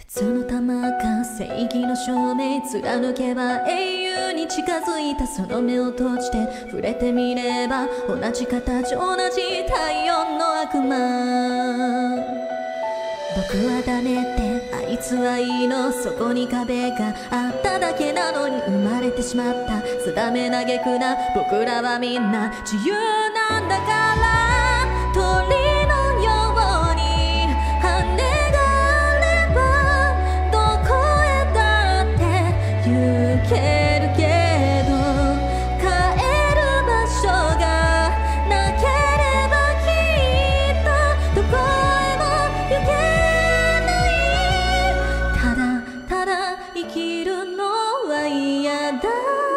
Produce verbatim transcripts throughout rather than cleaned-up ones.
その玉が正義の証明貫けば永遠に近づいたその目を閉じて触れてみれば同じ形同じ太陽の悪魔僕は誰ってあいつはいいのそこに壁があっただけなのに生まれてしまった定め嘆くな僕らはみんな自由なんだから鳥のように羽があればどこへだって行けるけど帰る場所がなければきっとどこへも行けないただただ生きるのは嫌だ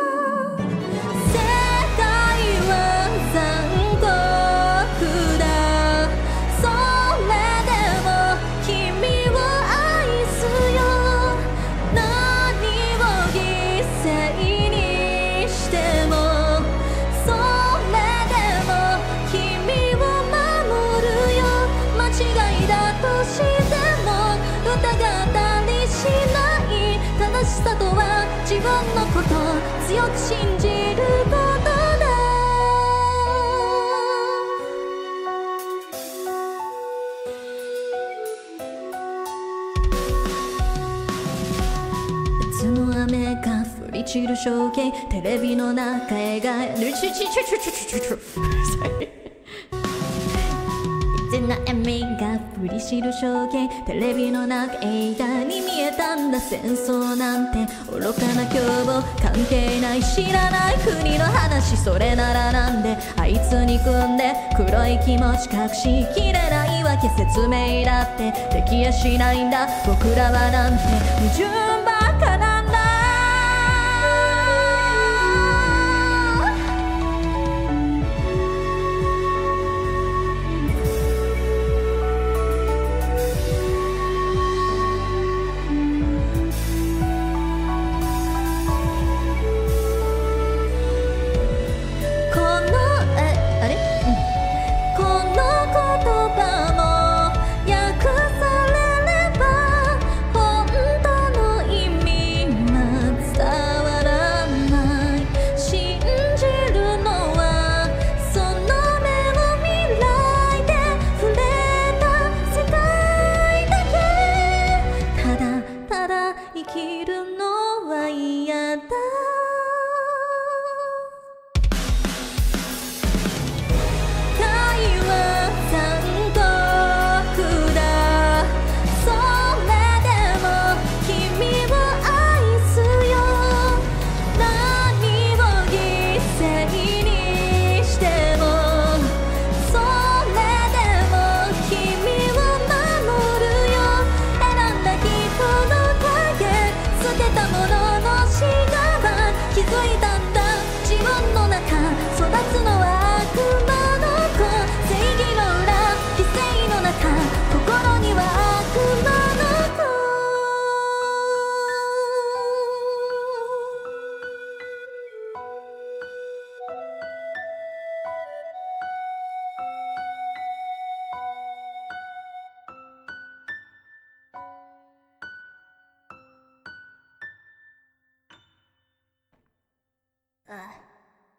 正しさとは自分のこと強く信じることだ夏の雨が降り散る情景テレビの中描いるちちちちちちちち夏の雨が降り散る情景テレビの中映画に見えたんだ戦争なんて愚かな凶暴関係ない知らない国の話それならなんであいつに組んで黒い気持ち隠しきれないわけ説明だってできやしないんだ僕らはなんて矛盾ばっかなんだ生きるのは嫌だ